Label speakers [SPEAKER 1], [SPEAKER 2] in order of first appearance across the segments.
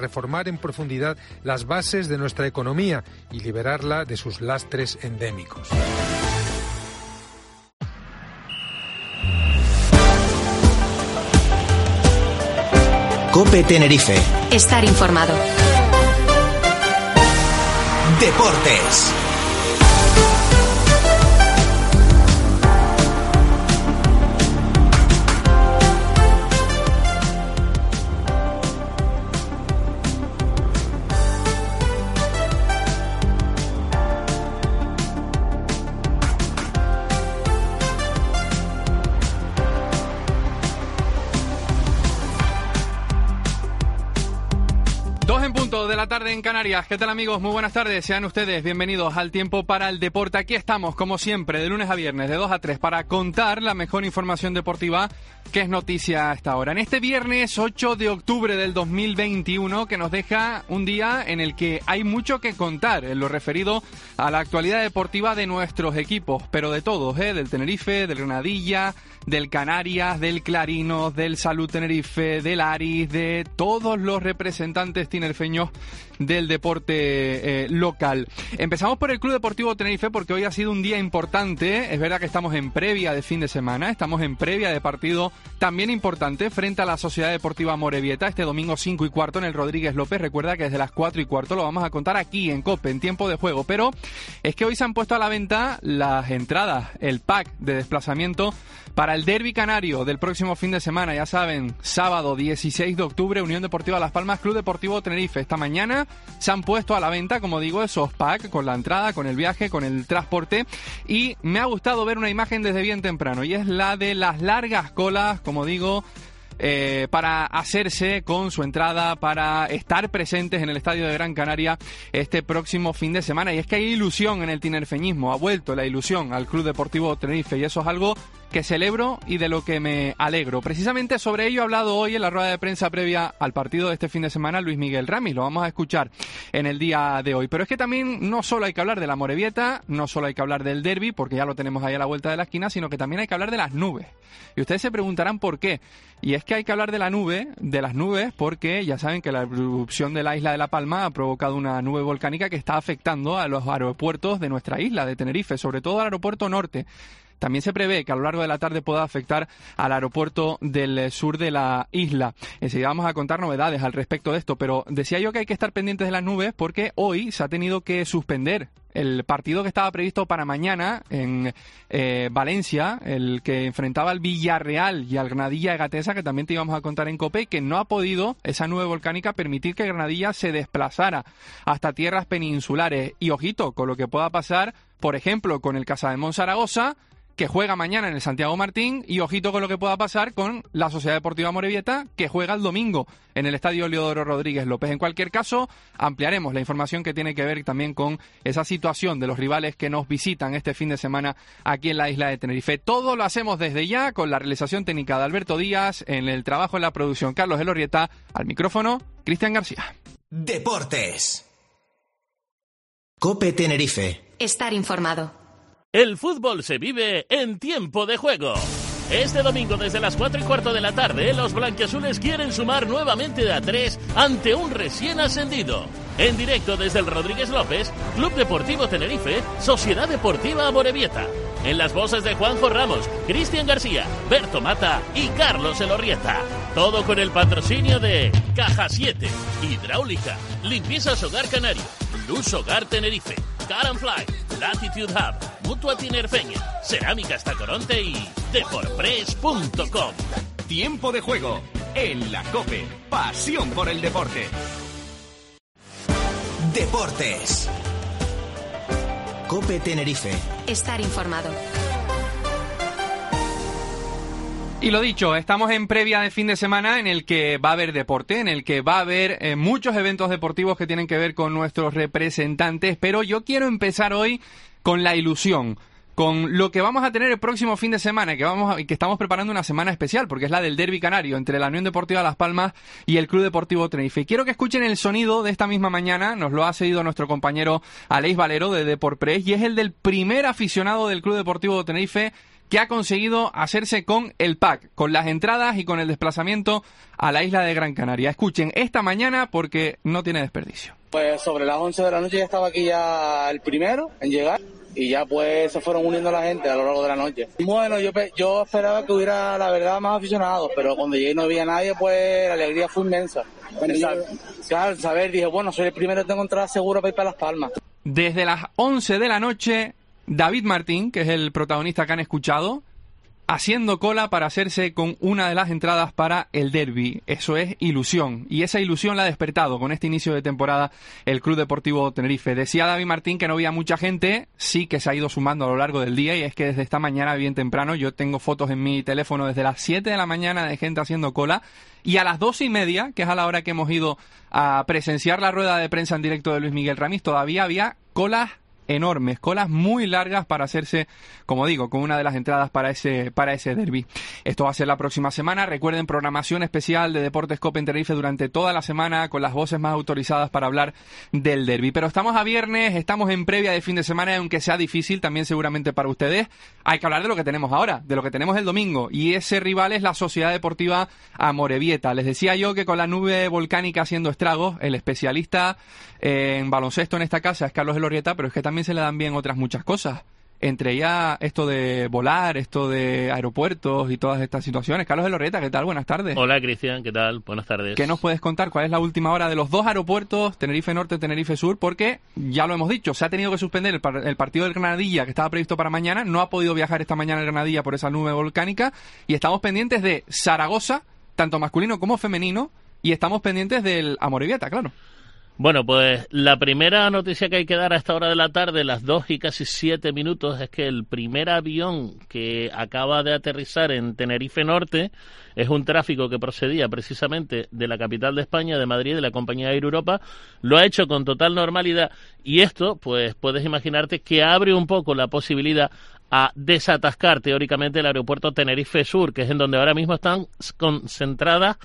[SPEAKER 1] reformar en profundidad las bases de nuestra economía y liberarla de sus lastres endémicos.
[SPEAKER 2] COPE Tenerife.
[SPEAKER 3] Estar informado.
[SPEAKER 2] Deportes.
[SPEAKER 4] De la tarde en Canarias. ¿Qué tal, amigos? Muy buenas tardes. Sean ustedes bienvenidos al Tiempo para el Deporte. Aquí estamos, como siempre, de lunes a viernes, de 2 a 3, para contar la mejor información deportiva que es noticia a esta hora. En este viernes 8 de octubre del 2021, que nos deja un día en el que hay mucho que contar en lo referido a la actualidad deportiva de nuestros equipos, pero de todos, del Tenerife, del Granadilla, del Canarias, del Clarinos, del Salud Tenerife, del Aris, de todos los representantes tinerfeños del deporte local. Empezamos por el Club Deportivo Tenerife porque hoy ha sido un día importante. Es verdad que estamos en previa de fin de semana, estamos en previa de partido también importante frente a la Sociedad Deportiva Amorebieta este domingo 5:15 en el Rodríguez López. Recuerda que desde las 4:15 lo vamos a contar aquí en COPE, en tiempo de juego, pero es que hoy se han puesto a la venta las entradas, el pack de desplazamiento para el derbi canario del próximo fin de semana. Ya saben, sábado 16 de octubre, Unión Deportiva Las Palmas, Club Deportivo Tenerife. Esta mañana se han puesto a la venta, como digo, esos packs con la entrada, con el viaje, con el transporte, y me ha gustado ver una imagen desde bien temprano, y es la de las largas colas, como digo, para hacerse con su entrada, para estar presentes en el Estadio de Gran Canaria este próximo fin de semana. Y es que hay ilusión en el tinerfeñismo, ha vuelto la ilusión al Club Deportivo Tenerife, y eso es algo que celebro y de lo que me alegro. Precisamente sobre ello ha hablado hoy en la rueda de prensa previa al partido de este fin de semana Luis Miguel Ramis. Lo vamos a escuchar en el día de hoy. Pero es que también no solo hay que hablar de la Amorebieta, no solo hay que hablar del derbi, porque ya lo tenemos ahí a la vuelta de la esquina, sino que también hay que hablar de las nubes. Y ustedes se preguntarán por qué. Y es que hay que hablar de las nubes, porque ya saben que la erupción de la isla de La Palma ha provocado una nube volcánica que está afectando a los aeropuertos de nuestra isla de Tenerife, sobre todo al aeropuerto norte. También se prevé que a lo largo de la tarde pueda afectar al aeropuerto del sur de la isla. Enseguida vamos a contar novedades al respecto de esto, pero decía yo que hay que estar pendientes de las nubes porque hoy se ha tenido que suspender el partido que estaba previsto para mañana en Valencia, el que enfrentaba al Villarreal y al Granadilla Egatesa, que también te íbamos a contar en COPE, y que no ha podido esa nube volcánica permitir que Granadilla se desplazara hasta tierras peninsulares. Y ojito con lo que pueda pasar, por ejemplo, con el Casademont Zaragoza, que juega mañana en el Santiago Martín, y ojito con lo que pueda pasar con la Sociedad Deportiva Amorebieta, que juega el domingo en el Estadio Leodoro Rodríguez López. En cualquier caso, ampliaremos la información que tiene que ver también con esa situación de los rivales que nos visitan este fin de semana aquí en la isla de Tenerife. Todo lo hacemos desde ya con la realización técnica de Alberto Díaz, en el trabajo en la producción Carlos Elorrieta, al micrófono Cristian García.
[SPEAKER 2] Deportes. COPE Tenerife.
[SPEAKER 3] Estar informado.
[SPEAKER 5] El fútbol se vive en tiempo de juego. Este domingo desde las 4:15 de la tarde, los blanquiazules quieren sumar nuevamente de a 3 ante un recién ascendido. En directo desde el Rodríguez López, Club Deportivo Tenerife, Sociedad Deportiva Amorebieta. En las voces de Juanjo Ramos, Cristian García, Berto Mata y Carlos Elorrieta. Todo con el patrocinio de Caja 7, Hidráulica, Limpiezas Hogar Canario, Luz Hogar Tenerife, Car & Fly, Latitude Hub, Mutua Tinerfeña, Cerámicas Tacoronte y Deporpress.com.
[SPEAKER 2] Tiempo de juego en la COPE. Pasión por el deporte. Deportes. COPE Tenerife.
[SPEAKER 3] Estar informado.
[SPEAKER 4] Y lo dicho, estamos en previa de fin de semana en el que va a haber deporte, en el que va a haber muchos eventos deportivos que tienen que ver con nuestros representantes, pero yo quiero empezar hoy con la ilusión, con lo que vamos a tener el próximo fin de semana, que estamos preparando una semana especial, porque es la del derbi canario entre la Unión Deportiva Las Palmas y el Club Deportivo Tenerife. Y quiero que escuchen el sonido de esta misma mañana, nos lo ha cedido nuestro compañero Aleix Valero de Deporpress, y es el del primer aficionado del Club Deportivo Tenerife que ha conseguido hacerse con el pack, con las entradas y con el desplazamiento a la isla de Gran Canaria. Escuchen esta mañana porque no tiene desperdicio.
[SPEAKER 6] Pues sobre las 11 de la noche ya estaba aquí ya el primero en llegar y ya pues se fueron uniendo la gente a lo largo de la noche. Bueno, yo esperaba que hubiera, la verdad, más aficionados, pero cuando llegué y no había nadie, pues la alegría fue inmensa. Claro, saber, dije, bueno, soy el primero, tengo entrada segura para ir para Las Palmas.
[SPEAKER 4] Desde las 11 de la noche, David Martín, que es el protagonista que han escuchado, haciendo cola para hacerse con una de las entradas para el derbi. Eso es ilusión, y esa ilusión la ha despertado con este inicio de temporada el Club Deportivo Tenerife. Decía David Martín que no había mucha gente, sí que se ha ido sumando a lo largo del día, y es que desde esta mañana bien temprano, yo tengo fotos en mi teléfono desde las 7 de la mañana de gente haciendo cola, y a las 2:30, que es a la hora que hemos ido a presenciar la rueda de prensa en directo de Luis Miguel Ramis, todavía había colas enormes, colas muy largas para hacerse, como digo, con una de las entradas para ese derbi. Esto va a ser la próxima semana. Recuerden, programación especial de Deportes Cope en Tenerife durante toda la semana con las voces más autorizadas para hablar del derbi. Pero estamos a viernes, estamos en previa de fin de semana, y aunque sea difícil también seguramente para ustedes, hay que hablar de lo que tenemos ahora, de lo que tenemos el domingo, y ese rival es la Sociedad Deportiva Amorebieta. Les decía yo que con la nube volcánica haciendo estragos, el especialista en baloncesto en esta casa es Carlos Elorrieta, pero es que también se le dan bien otras muchas cosas, entre ellas esto de volar, esto de aeropuertos y todas estas situaciones. Carlos Elorrieta, ¿qué tal? Buenas tardes.
[SPEAKER 5] Hola, Cristian, ¿qué tal? Buenas tardes.
[SPEAKER 4] ¿Qué nos puedes contar? ¿Cuál es la última hora de los dos aeropuertos, Tenerife Norte, Tenerife Sur? Porque, ya lo hemos dicho, se ha tenido que suspender el partido del Granadilla, que estaba previsto para mañana. No ha podido viajar esta mañana el Granadilla por esa nube volcánica, y estamos pendientes de Zaragoza, tanto masculino como femenino, y estamos pendientes del Amorebieta, claro.
[SPEAKER 5] Bueno, pues la primera noticia que hay que dar a esta hora de la tarde, las 2:07, es que el primer avión que acaba de aterrizar en Tenerife Norte es un tráfico que procedía precisamente de la capital de España, de Madrid, de la compañía Air Europa. Lo ha hecho con total normalidad, y esto, pues puedes imaginarte que abre un poco la posibilidad a desatascar teóricamente el aeropuerto Tenerife Sur, que es en donde ahora mismo están concentradas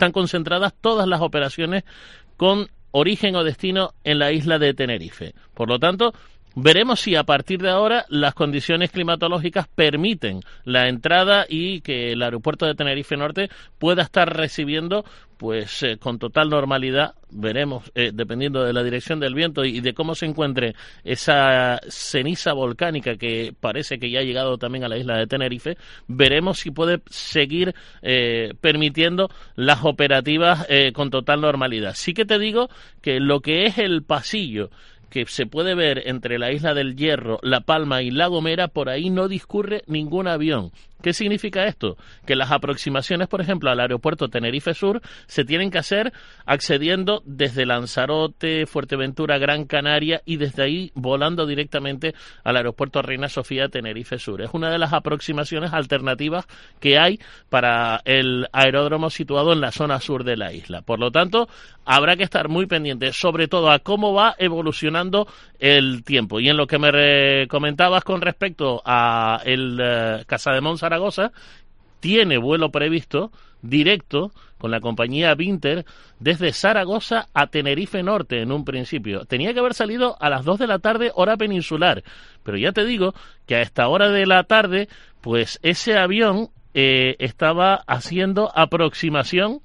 [SPEAKER 5] todas las operaciones con origen o destino en la isla de Tenerife. Por lo tanto, veremos si a partir de ahora las condiciones climatológicas permiten la entrada y que el aeropuerto de Tenerife Norte pueda estar recibiendo pues con total normalidad. Veremos, dependiendo de la dirección del viento y de cómo se encuentre esa ceniza volcánica que parece que ya ha llegado también a la isla de Tenerife, veremos si puede seguir permitiendo las operativas con total normalidad. Sí que te digo que lo que es el pasillo que se puede ver entre la isla del Hierro, La Palma y La Gomera, por ahí no discurre ningún avión. ¿Qué significa esto? Que las aproximaciones, por ejemplo, al aeropuerto Tenerife Sur se tienen que hacer accediendo desde Lanzarote, Fuerteventura, Gran Canaria, y desde ahí volando directamente al aeropuerto Reina Sofía Tenerife Sur. Es una de las aproximaciones alternativas que hay para el aeródromo situado en la zona sur de la isla. Por lo tanto, habrá que estar muy pendiente, sobre todo a cómo va evolucionando el tiempo. Y en lo que me comentabas con respecto a el Casademont Zaragoza, tiene vuelo previsto directo con la compañía Vinter desde Zaragoza a Tenerife Norte en un principio. Tenía que haber salido a las 2 de la tarde, hora peninsular, pero ya te digo que a esta hora de la tarde, pues ese avión estaba haciendo aproximación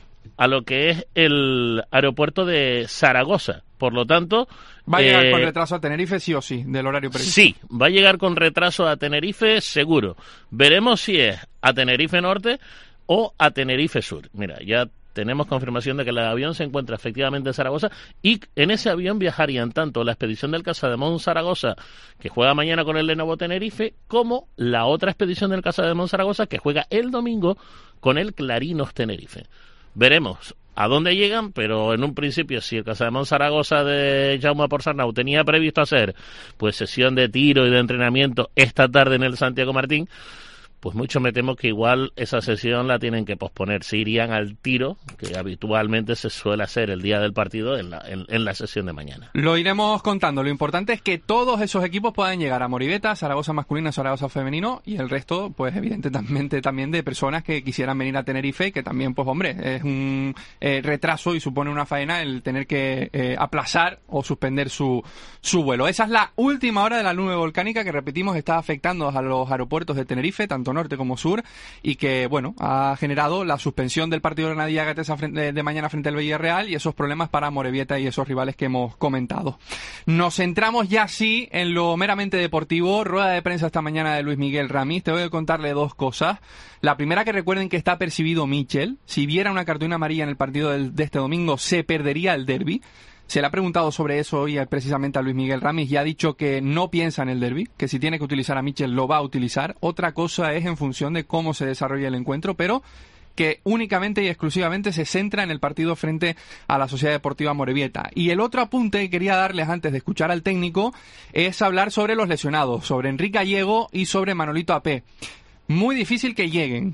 [SPEAKER 5] a lo que es el aeropuerto de Zaragoza. Por lo tanto,
[SPEAKER 4] va a llegar con retraso a Tenerife, sí o sí, del horario previsto.
[SPEAKER 5] Sí, va a llegar con retraso a Tenerife, seguro. Veremos si es a Tenerife Norte o a Tenerife Sur. Mira, ya tenemos confirmación de que el avión se encuentra efectivamente en Zaragoza, y en ese avión viajarían tanto la expedición del Casademont Zaragoza, que juega mañana con el Lenovo Tenerife, como la otra expedición del Casademont Zaragoza, que juega el domingo con el Clarinos Tenerife. Veremos a dónde llegan, pero en un principio, si el Casademont Zaragoza de Jaume Portsarnau tenía previsto hacer pues sesión de tiro y de entrenamiento esta tarde en el Santiago Martín, pues mucho me temo que igual esa sesión la tienen que posponer. Se irían al tiro, que habitualmente se suele hacer el día del partido en la sesión de mañana.
[SPEAKER 4] Lo iremos contando. Lo importante es que todos esos equipos puedan llegar a Moribeta, Zaragoza masculino, Zaragoza femenino, y el resto, pues evidentemente también de personas que quisieran venir a Tenerife, que también, pues hombre, es un retraso y supone una faena el tener que aplazar o suspender su vuelo. Esa es la última hora de la nube volcánica que, repetimos, está afectando a los aeropuertos de Tenerife, tanto norte como sur, y que, bueno, ha generado la suspensión del partido de Granadilla Gatesa de mañana frente al Villarreal y esos problemas para Amorebieta y esos rivales que hemos comentado. Nos centramos ya sí en lo meramente deportivo. Rueda de prensa esta mañana de Luis Miguel Ramis. Te voy a contarle dos cosas. La primera, que recuerden que está percibido Michel. Si viera una cartulina amarilla en el partido de este domingo, se perdería el derbi. Se le ha preguntado sobre eso hoy precisamente a Luis Miguel Ramis y ha dicho que no piensa en el derbi, que si tiene que utilizar a Michel lo va a utilizar. Otra cosa es en función de cómo se desarrolla el encuentro, pero que únicamente y exclusivamente se centra en el partido frente a la Sociedad Deportiva Amorebieta. Y el otro apunte que quería darles antes de escuchar al técnico es hablar sobre los lesionados, sobre Enrique Gallego y sobre Manolito Apé. Muy difícil que lleguen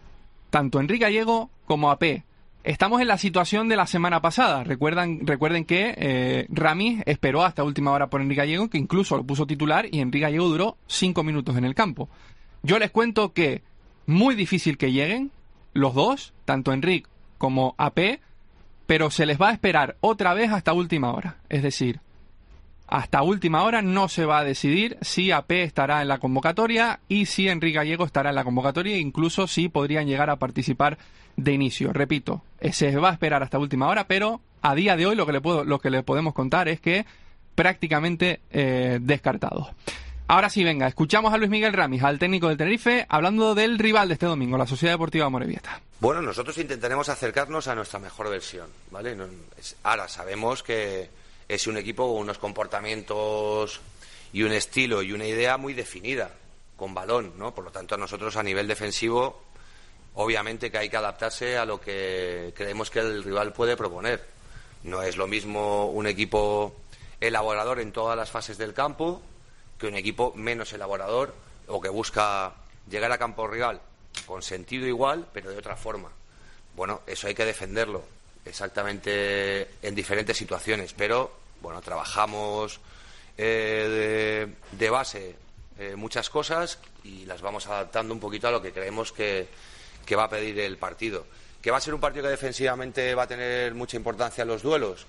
[SPEAKER 4] tanto Enrique Gallego como Apé. Estamos en la situación de la semana pasada. Recuerden que Ramis esperó hasta última hora por Enrique Gallego, que incluso lo puso titular, y Enrique Gallego duró 5 minutos en el campo. Yo les cuento que muy difícil que lleguen los dos, tanto Enrique como AP, pero se les va a esperar otra vez hasta última hora. Es decir, hasta última hora no se va a decidir si AP estará en la convocatoria y si Enrique Gallego estará en la convocatoria, incluso si podrían llegar a participar de inicio. Repito, se va a esperar hasta última hora, pero a día de hoy lo que le podemos contar es que prácticamente descartados. Ahora sí, venga, escuchamos a Luis Miguel Ramis, al técnico del Tenerife, hablando del rival de este domingo, la Sociedad Deportiva Amorebieta.
[SPEAKER 7] Bueno, nosotros intentaremos acercarnos a nuestra mejor versión, ¿vale? Ahora sabemos que es un equipo con unos comportamientos y un estilo y una idea muy definida, con balón, ¿no? Por lo tanto, a nosotros a nivel defensivo, obviamente que hay que adaptarse a lo que creemos que el rival puede proponer. No es lo mismo un equipo elaborador en todas las fases del campo que un equipo menos elaborador o que busca llegar a campo rival con sentido igual, pero de otra forma. Bueno, eso hay que defenderlo exactamente en diferentes situaciones, pero bueno, trabajamos de base muchas cosas y las vamos adaptando un poquito a lo que creemos que va a pedir el partido. ¿Que va a ser un partido que defensivamente va a tener mucha importancia en los duelos?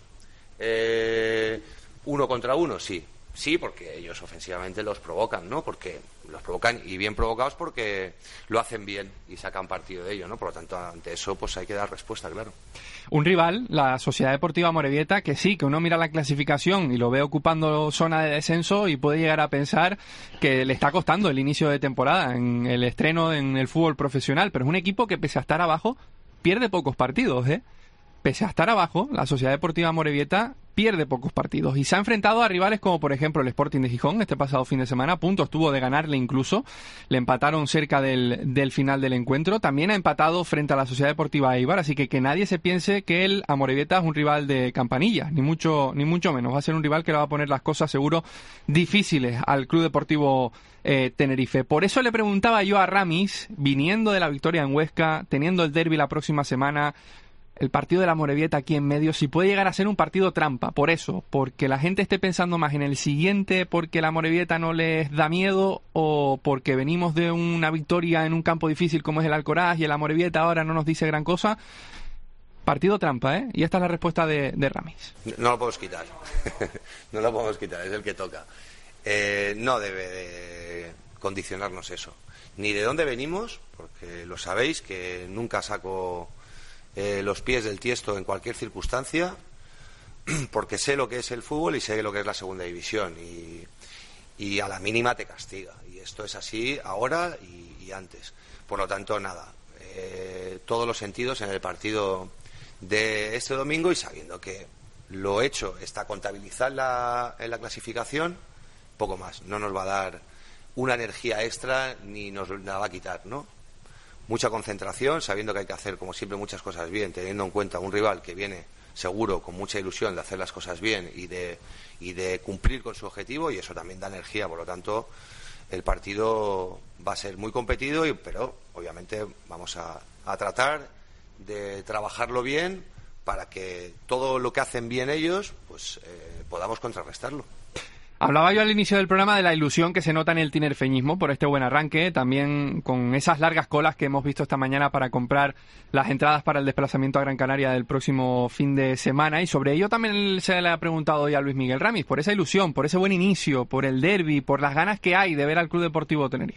[SPEAKER 7] 1 contra 1, sí. Sí, porque ellos ofensivamente los provocan, ¿no? Porque los provocan y bien provocados porque lo hacen bien y sacan partido de ello, ¿no? Por lo tanto, ante eso pues hay que dar respuesta, claro.
[SPEAKER 4] Un rival, la Sociedad Deportiva Amorebieta, que sí, que uno mira la clasificación y lo ve ocupando zona de descenso y puede llegar a pensar que le está costando el inicio de temporada, en el estreno en el fútbol profesional, pero es un equipo que pese a estar abajo pierde pocos partidos, ¿eh? Pese a estar abajo, la Sociedad Deportiva Amorebieta pierde pocos partidos y se ha enfrentado a rivales como por ejemplo el Sporting de Gijón este pasado fin de semana. A punto estuvo de ganarle, incluso le empataron cerca del final del encuentro. También ha empatado frente a la Sociedad Deportiva Eibar, así que nadie se piense que el Amorebieta es un rival de campanilla, ni mucho menos. Va a ser un rival que le va a poner las cosas seguro difíciles al Club Deportivo Tenerife. Por eso le preguntaba yo a Ramis, viniendo de la victoria en Huesca, teniendo el derbi la próxima semana, el partido de la Amorebieta aquí en medio, si puede llegar a ser un partido trampa. Por eso, porque la gente esté pensando más en el siguiente, porque la Amorebieta no les da miedo, o porque venimos de una victoria en un campo difícil como es el Alcoraz y el Amorebieta ahora no nos dice gran cosa. Partido trampa, ¿eh? Y esta es la respuesta de Ramis.
[SPEAKER 7] No lo podemos quitar. No lo podemos quitar, es el que toca. No debe de condicionarnos eso. Ni de dónde venimos, porque lo sabéis que nunca saco los pies del tiesto en cualquier circunstancia, porque sé lo que es el fútbol y sé lo que es la segunda división y a la mínima te castiga, y esto es así ahora y antes. Por lo tanto, nada, todos los sentidos en el partido de este domingo, y sabiendo que lo hecho está contabilizado en la clasificación, poco más, no nos va a dar una energía extra ni nos la va a quitar, ¿no? Mucha concentración, sabiendo que hay que hacer, como siempre, muchas cosas bien, teniendo en cuenta un rival que viene seguro, con mucha ilusión de hacer las cosas bien y de cumplir con su objetivo, y eso también da energía. Por lo tanto, el partido va a ser muy competido, pero obviamente vamos a tratar de trabajarlo bien para que todo lo que hacen bien ellos, pues podamos contrarrestarlo.
[SPEAKER 4] Hablaba yo al inicio del programa de la ilusión que se nota en el tinerfeñismo por este buen arranque, también con esas largas colas que hemos visto esta mañana para comprar las entradas para el desplazamiento a Gran Canaria del próximo fin de semana, y sobre ello también se le ha preguntado hoy a Luis Miguel Ramis, por esa ilusión, por ese buen inicio, por el derbi, por las ganas que hay de ver al Club Deportivo Tenerife.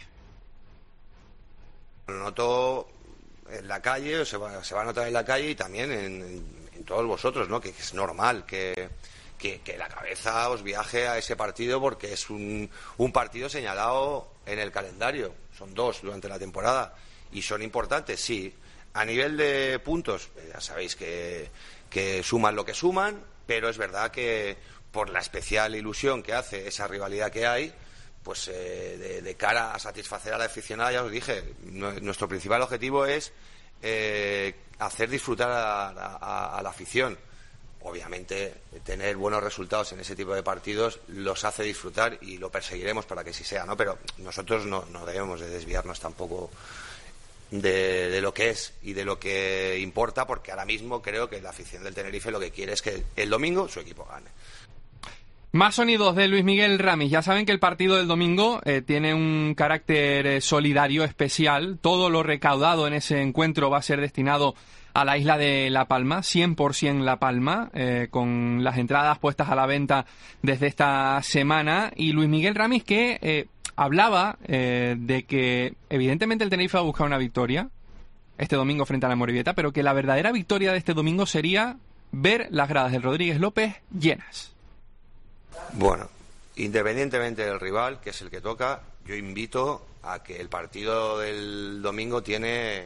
[SPEAKER 7] Lo noto en la calle, se va a notar en la calle y también en todos vosotros, ¿no? Que es normal que la cabeza os viaje a ese partido porque es un partido señalado en el calendario. Son 2 durante la temporada y son importantes, sí. A nivel de puntos, ya sabéis que suman lo que suman, pero es verdad que por la especial ilusión que hace esa rivalidad que hay, pues de cara a satisfacer a la aficionada, ya os dije, nuestro principal objetivo es hacer disfrutar a la afición. Obviamente, tener buenos resultados en ese tipo de partidos los hace disfrutar y lo perseguiremos para que sí sea, ¿no? Pero nosotros no debemos de desviarnos tampoco de lo que es y de lo que importa, porque ahora mismo creo que la afición del Tenerife lo que quiere es que el domingo su equipo gane.
[SPEAKER 4] Más sonidos de Luis Miguel Ramis. Ya saben que el partido del domingo tiene un carácter solidario especial. Todo lo recaudado en ese encuentro va a ser destinado a la isla de La Palma, 100% La Palma, con las entradas puestas a la venta desde esta semana. Y Luis Miguel Ramis que hablaba de que evidentemente el Tenerife va a buscar una victoria este domingo frente a la Amorebieta, pero que la verdadera victoria de este domingo sería ver las gradas del Rodríguez López llenas.
[SPEAKER 7] Bueno, independientemente del rival, que es el que toca, yo invito a que el partido del domingo tiene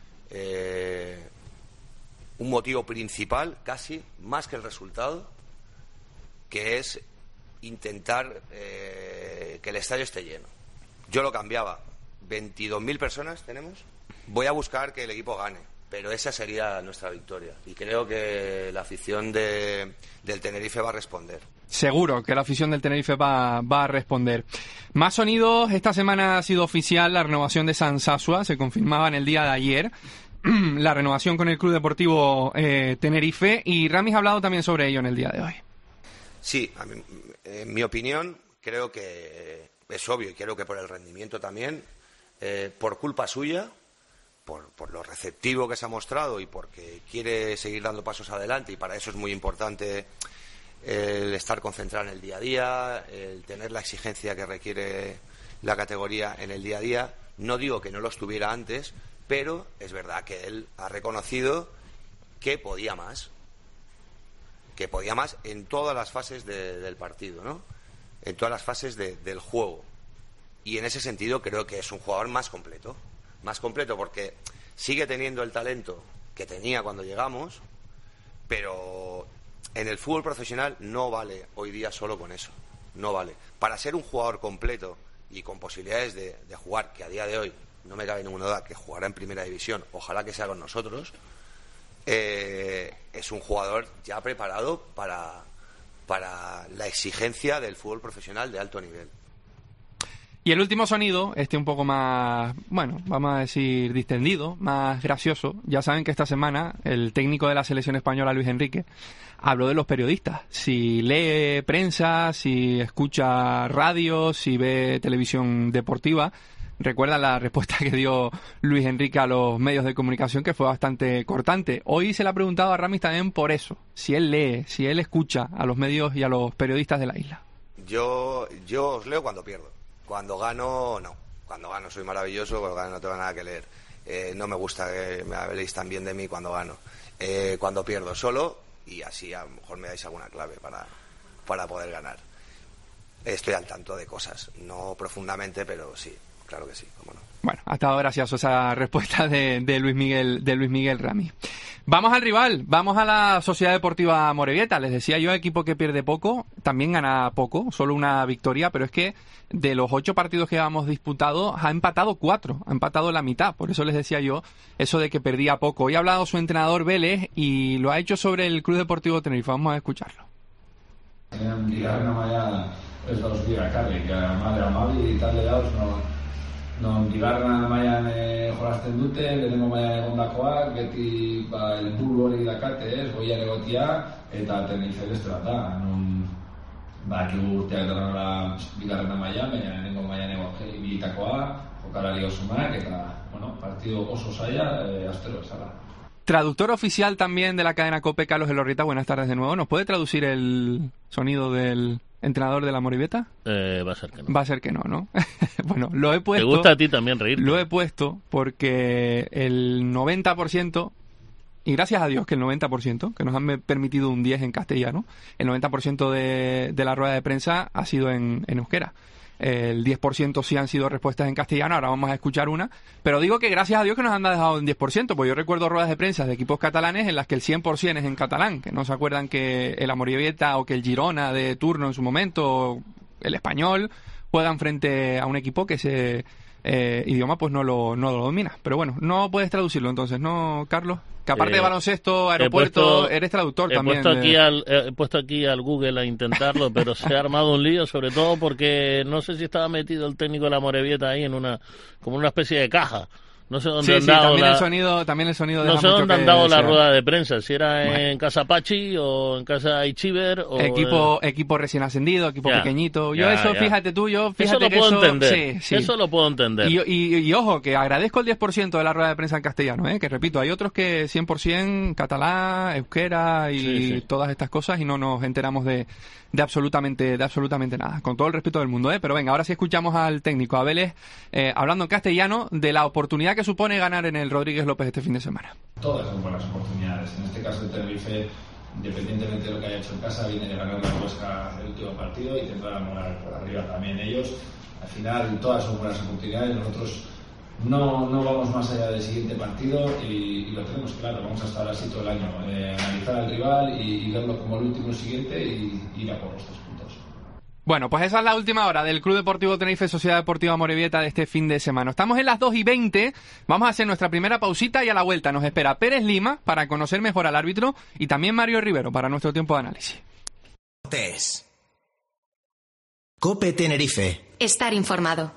[SPEAKER 7] un motivo principal, casi, más que el resultado, que es intentar que el estadio esté lleno. Yo lo cambiaba. 22.000 personas tenemos. Voy a buscar que el equipo gane, pero esa sería nuestra victoria. Y creo que la afición del Tenerife va a responder.
[SPEAKER 4] Seguro que la afición del Tenerife va a responder. Más sonidos. Esta semana ha sido oficial la renovación de San Sasua. Se confirmaba en el día de ayer la renovación con el Club Deportivo Tenerife. Y Ramis ha hablado también sobre ello en el día de hoy.
[SPEAKER 7] Sí, en mi opinión, creo que es obvio y creo que por el rendimiento también, por culpa suya, por lo receptivo que se ha mostrado y porque quiere seguir dando pasos adelante, y para eso es muy importante el estar concentrado en el día a día, el tener la exigencia que requiere la categoría en el día a día. No digo que no lo estuviera antes, pero es verdad que él ha reconocido que podía más en todas las fases del partido, ¿no? En todas las fases del juego. Y en ese sentido creo que es un jugador más completo porque sigue teniendo el talento que tenía cuando llegamos, pero en el fútbol profesional no vale hoy día solo con eso, no vale. Para ser un jugador completo y con posibilidades de jugar, que a día de hoy no me cabe ninguna duda que jugará en primera división, ojalá que sea con nosotros, es un jugador ya preparado para la exigencia del fútbol profesional de alto nivel.
[SPEAKER 4] Y el último sonido, un poco más, bueno, vamos a decir distendido, más gracioso. Ya saben que esta semana el técnico de la selección española, Luis Enrique, habló de los periodistas. Si lee prensa, si escucha radio, si ve televisión deportiva. Recuerda la respuesta que dio Luis Enrique a los medios de comunicación, que fue bastante cortante. Hoy se le ha preguntado a Ramis también por eso. Si él lee, si él escucha a los medios y a los periodistas de la isla.
[SPEAKER 7] Yo os leo cuando pierdo. Cuando gano, no. Cuando gano soy maravilloso, cuando gano no tengo nada que leer. No me gusta que me habléis tan bien de mí cuando gano. Cuando pierdo solo, y así a lo mejor me dais alguna clave para poder ganar. Estoy al tanto de cosas, no profundamente, pero sí, claro que sí, cómo no.
[SPEAKER 4] Bueno, ha estado graciosa esa respuesta de Luis Miguel Ramis. Vamos al rival, vamos a la Sociedad Deportiva Amorebieta. Les decía yo, equipo que pierde poco, también gana poco, solo una victoria, pero es que de los 8 partidos que habíamos disputado, ha empatado 4, ha empatado la mitad. Por eso les decía yo eso de que perdía poco. Hoy ha hablado su entrenador Vélez y lo ha hecho sobre el Club Deportivo Tenerife. Vamos a escucharlo.
[SPEAKER 8] Tirar una malla ez dauz bigarkarrik, Amabi talde dauz, non bigarren mailan jolasten dute, lehenengo mailan egondakoak, beti helburu hori dakate, goian egotia, eta Tenerife beste bat da, non urteak dara bigarren mailan, baina lehenengo mailan egobilitakoa, jokalari osunak, eta partido oso zaila, astero bezala.
[SPEAKER 4] Traductor oficial también de la cadena COPE, Carlos Elorrieta, buenas tardes de nuevo. ¿Nos puede traducir el sonido del entrenador de la Amorebieta?
[SPEAKER 5] Va a ser que no.
[SPEAKER 4] Va a ser que no, ¿no? Bueno, lo he puesto...
[SPEAKER 5] ¿Te gusta a ti también reírte?
[SPEAKER 4] Lo he puesto porque el 90%, y gracias a Dios que el 90%, que nos han permitido un 10 en castellano, el 90% de la rueda de prensa ha sido en euskera. El 10% sí han sido respuestas en castellano, ahora vamos a escuchar una, pero digo que gracias a Dios que nos han dejado en 10%, pues yo recuerdo ruedas de prensa de equipos catalanes en las que el 100% es en catalán, que no se acuerdan que el Amorebieta o que el Girona de turno en su momento, el Español, juegan frente a un equipo que ese idioma pues no lo domina. Pero bueno, no puedes traducirlo entonces, ¿no, Carlos? Que aparte de baloncesto, aeropuerto, eres traductor también.
[SPEAKER 5] He puesto aquí al Google a intentarlo, pero se ha armado un lío, sobre todo porque no sé si estaba metido el técnico de la Amorebieta ahí como una especie de caja. No sé dónde han dado
[SPEAKER 4] también el sonido
[SPEAKER 5] no sé dónde han dado la rueda de prensa, si era en Casa Pachi o en Casa Ichiber o
[SPEAKER 4] equipo recién ascendido, equipo pequeñito. Fíjate
[SPEAKER 5] eso lo puedo entender. Sí. Eso lo puedo entender.
[SPEAKER 4] Y ojo, que agradezco el 10% de la rueda de prensa en castellano, que repito, hay otros que 100% catalán, euskera y todas estas cosas y no nos enteramos de absolutamente nada, con todo el respeto del mundo, pero venga, ahora sí escuchamos al técnico, a Vélez, hablando en castellano de la oportunidad que supone ganar en el Rodríguez López este fin de semana.
[SPEAKER 8] Todas son buenas oportunidades, en este caso el Tenerife, independientemente de lo que haya hecho en casa, viene de ganar la Huesca el último partido y tendrá la moral por arriba también ellos. Al final todas son buenas oportunidades, nosotros no vamos más allá del siguiente partido y lo tenemos claro, vamos a estar así todo el año, analizar al rival y verlo como el último siguiente y ir a por los 3 puntos.
[SPEAKER 4] Bueno, pues esa es la última hora del Club Deportivo Tenerife Sociedad Deportiva Amorebieta de este fin de semana. Estamos en las 2:20, vamos a hacer nuestra primera pausita y a la vuelta nos espera Pérez Lima para conocer mejor al árbitro y también Mario Rivero para nuestro tiempo de análisis.
[SPEAKER 9] COPE Tenerife.
[SPEAKER 3] Estar informado.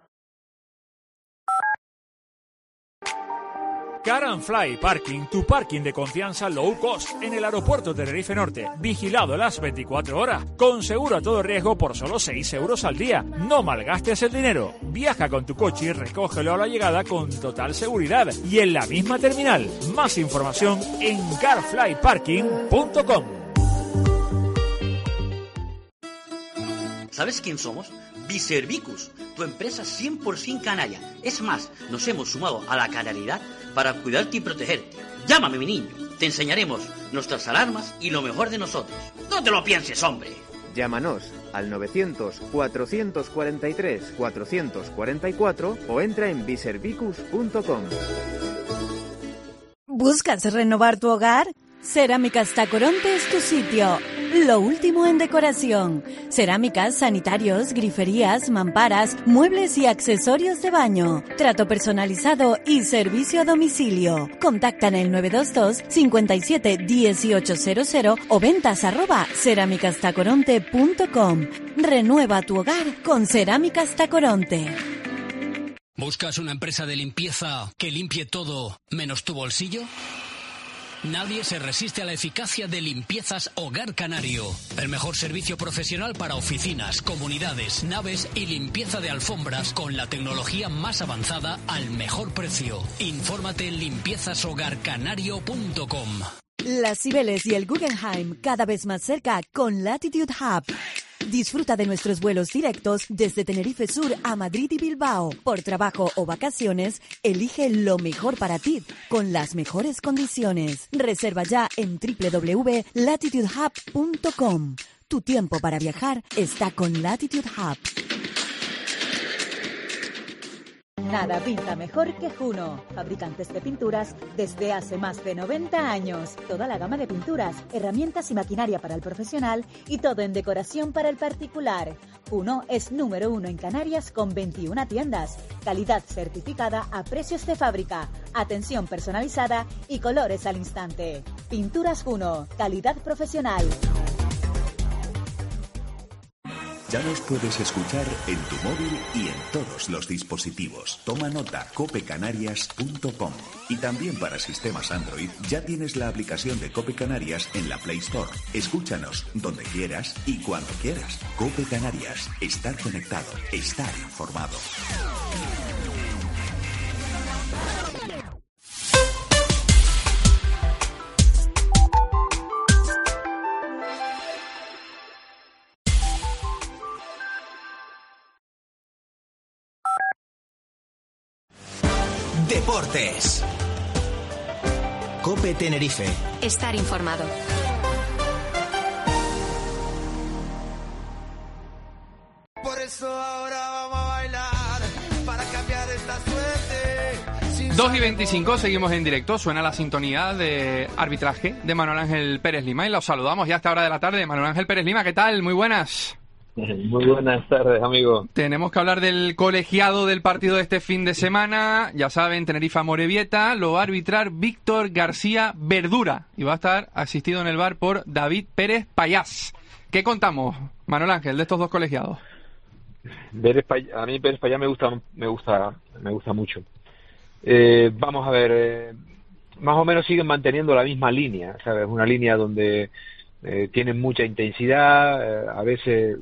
[SPEAKER 10] Car and Fly Parking, tu parking de confianza low cost en el aeropuerto de Tenerife Norte, vigilado las 24 horas, con seguro a todo riesgo por solo 6 euros al día. No malgastes el dinero, viaja con tu coche y recógelo a la llegada con total seguridad y en la misma terminal. Más información en carflyparking.com.
[SPEAKER 11] ¿Sabes quién somos? Biservicus, tu empresa 100% canaria. Es más, nos hemos sumado a la canariedad para cuidarte y protegerte. Llámame, mi niño. Te enseñaremos nuestras alarmas y lo mejor de nosotros. No te lo pienses, hombre.
[SPEAKER 12] Llámanos al 900-443-444 o entra en biservicus.com.
[SPEAKER 13] ¿Buscas renovar tu hogar? Cerámicas Tacoronte es tu sitio. Lo último en decoración. Cerámicas, sanitarios, griferías, mamparas, muebles y accesorios de baño. Trato personalizado y servicio a domicilio. Contacta en el 922 57 1800 o ventas@cerámicastacoronte.com. Renueva tu hogar con Cerámicas Tacoronte.
[SPEAKER 14] ¿Buscas una empresa de limpieza que limpie todo menos tu bolsillo? Nadie se resiste a la eficacia de Limpiezas Hogar Canario. El mejor servicio profesional para oficinas, comunidades, naves y limpieza de alfombras con la tecnología más avanzada al mejor precio. Infórmate en limpiezashogarcanario.com.
[SPEAKER 13] Las Cibeles y el Guggenheim cada vez más cerca con Latitude Hub. Disfruta de nuestros vuelos directos desde Tenerife Sur a Madrid y Bilbao. Por trabajo o vacaciones, elige lo mejor para ti, con las mejores condiciones. Reserva ya en www.latitudehub.com. Tu tiempo para viajar está con Latitude Hub.
[SPEAKER 15] Nada pinta mejor que Juno, fabricantes de pinturas desde hace más de 90 años. Toda la gama de pinturas, herramientas y maquinaria para el profesional y todo en decoración para el particular. Juno es número 1 en Canarias con 21 tiendas. Calidad certificada a precios de fábrica, atención personalizada y colores al instante. Pinturas Juno, calidad profesional.
[SPEAKER 16] Ya nos puedes escuchar en tu móvil y en todos los dispositivos. Toma nota, copecanarias.com. Y también para sistemas Android ya tienes la aplicación de Cope Canarias en la Play Store. Escúchanos donde quieras y cuando quieras. Cope Canarias. Estar conectado. Estar informado.
[SPEAKER 9] Deportes. Cope Tenerife.
[SPEAKER 3] Estar informado.
[SPEAKER 17] Por eso ahora vamos a bailar para cambiar esta suerte.
[SPEAKER 4] 2:25, seguimos en directo. Suena la sintonía de arbitraje de Manuel Ángel Pérez Lima y los saludamos ya a esta hora de la tarde. Manuel Ángel Pérez Lima, ¿qué tal? Muy buenas.
[SPEAKER 18] Muy buenas tardes, amigo.
[SPEAKER 4] Tenemos que hablar del colegiado del partido de este fin de semana. Ya saben, Tenerife-Amorebieta lo va a arbitrar Víctor García Verdura y va a estar asistido en el VAR por David Pérez Payás. ¿Qué contamos, Manuel Ángel, de estos dos colegiados?
[SPEAKER 18] A mí Pérez Payás me gusta mucho. Vamos a ver, más o menos siguen manteniendo la misma línea, ¿sabes? Una línea donde tienen mucha intensidad, a veces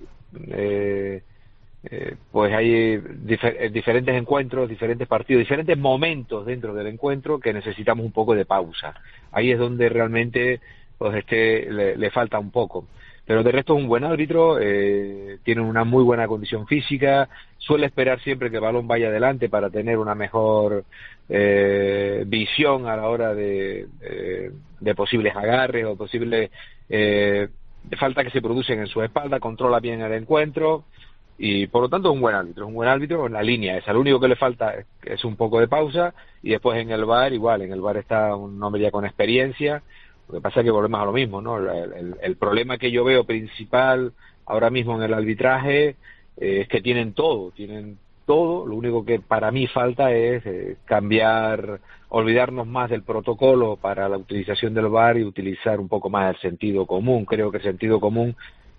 [SPEAKER 18] pues hay diferentes encuentros, diferentes partidos, diferentes momentos dentro del encuentro que necesitamos un poco de pausa. Ahí es donde realmente pues le falta un poco. Pero de resto es un buen árbitro, tiene una muy buena condición física, suele esperar siempre que el balón vaya adelante para tener una mejor visión a la hora de posibles agarres o posibles falta que se producen en su espalda, controla bien el encuentro y por lo tanto es un buen árbitro en la línea esa. Lo único que le falta es un poco de pausa y después en el VAR igual, en el VAR está un hombre ya con experiencia. Lo que pasa es que volvemos a lo mismo, ¿no? El problema que yo veo principal ahora mismo en el arbitraje es que tienen todo, lo único que para mí falta es olvidarnos más del protocolo para la utilización del VAR y utilizar un poco más el sentido común. Creo que el sentido común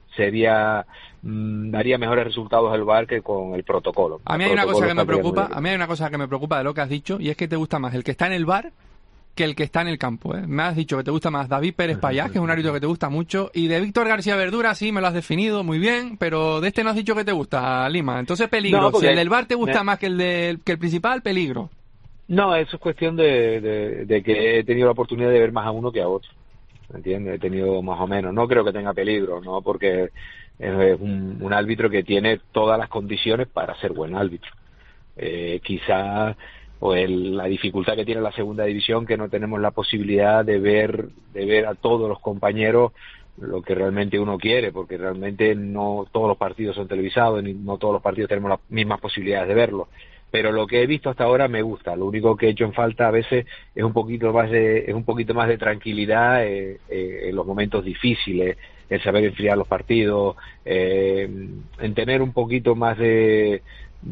[SPEAKER 18] daría mejores resultados el VAR que con el protocolo.
[SPEAKER 4] A mí hay una cosa que me preocupa de lo que has dicho y es que te gusta más el que está en el VAR que el que está en el campo, ¿eh? Me has dicho que te gusta más David Pérez Payás, que es un árbitro que te gusta mucho, y de Víctor García Verdura sí me lo has definido muy bien, pero de este no has dicho que te gusta, Lima. Entonces peligro. No, si el del VAR te gusta más que el principal, peligro. No, eso es cuestión
[SPEAKER 18] de que he tenido la oportunidad de ver más a uno que a otro. ¿Entiendes? He tenido más o menos. No creo que tenga peligro, ¿no? Porque es un árbitro que tiene todas las condiciones para ser buen árbitro. Quizás pues la dificultad que tiene la segunda división, que no tenemos la posibilidad de ver a todos los compañeros lo que realmente uno quiere, porque realmente no todos los partidos son televisados, ni no todos los partidos tenemos las mismas posibilidades de verlo. Pero lo que he visto hasta ahora me gusta. Lo único que he hecho en falta a veces es un poquito más de tranquilidad en los momentos difíciles, el saber enfriar los partidos, en tener un poquito más de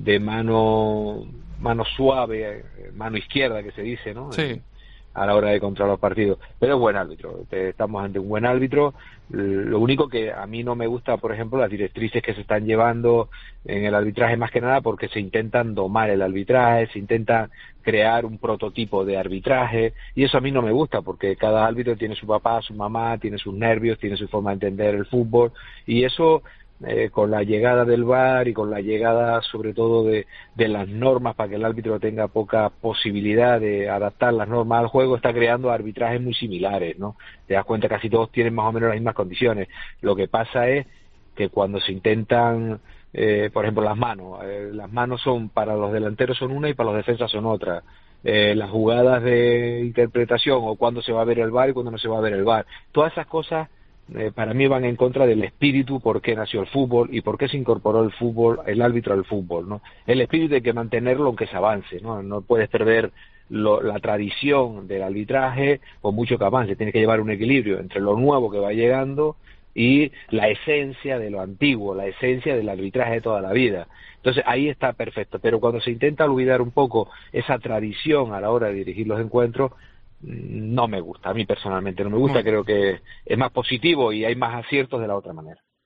[SPEAKER 18] mano suave, mano izquierda que se dice, ¿no? Sí. A la hora de controlar los partidos. Pero es buen árbitro, estamos ante un buen árbitro. Lo único que a mí no me gusta, por ejemplo, las directrices que se están llevando en el arbitraje, más que nada porque se intentan domar el arbitraje, se intenta crear un prototipo de arbitraje, y eso a mí no me gusta, porque cada árbitro tiene su papá, su mamá, tiene sus nervios, tiene su forma de entender el fútbol, y eso con la llegada del VAR y con la llegada sobre todo de las normas para que el árbitro tenga poca posibilidad de adaptar las normas al juego, está creando arbitrajes muy similares, ¿no? Te das cuenta que casi todos tienen más o menos las mismas condiciones. Lo que pasa es que cuando se intentan, por ejemplo, las manos son para los delanteros son una y para los defensas son otra. Las jugadas de interpretación o cuándo se va a ver el VAR y cuándo no se va a ver el VAR. Todas esas cosas para mí van en contra del espíritu por qué nació el fútbol y por qué se incorporó el árbitro al fútbol, ¿no? El espíritu hay que mantenerlo aunque se avance, ¿no? No puedes perder la tradición del arbitraje por mucho que avance. Tienes que llevar un equilibrio entre lo nuevo que va llegando y la esencia de lo antiguo, la esencia del arbitraje de toda la vida. Entonces ahí está perfecto, pero cuando se intenta olvidar un poco esa tradición a la hora de dirigir los encuentros, no me gusta, a mí personalmente no me gusta, creo que es más positivo y hay más aciertos de la otra manera.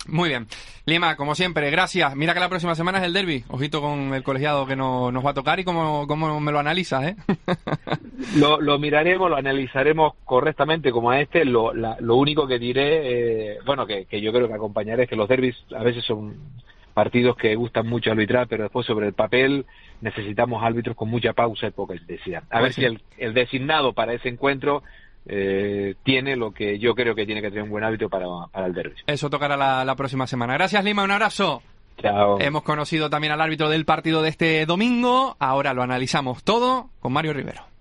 [SPEAKER 4] Muy bien. Lima, como siempre, gracias. Mira que la próxima semana es el derbi. Ojito con el colegiado que nos va a tocar y cómo me lo analizas, ¿eh?
[SPEAKER 18] Lo miraremos, lo analizaremos correctamente como a este. Lo único que diré, que yo creo que acompañaré es que los derbis a veces son partidos que gustan mucho arbitrar, pero después sobre el papel necesitamos árbitros con mucha pausa y poca intensidad. A ver si el designado para ese encuentro tiene lo que yo creo que tiene que tener un buen árbitro para el derbi.
[SPEAKER 4] Eso tocará la próxima semana. Gracias, Lima, un abrazo.
[SPEAKER 18] Chao.
[SPEAKER 4] Hemos conocido también al árbitro del partido de este domingo. Ahora lo analizamos todo con Mario Rivero.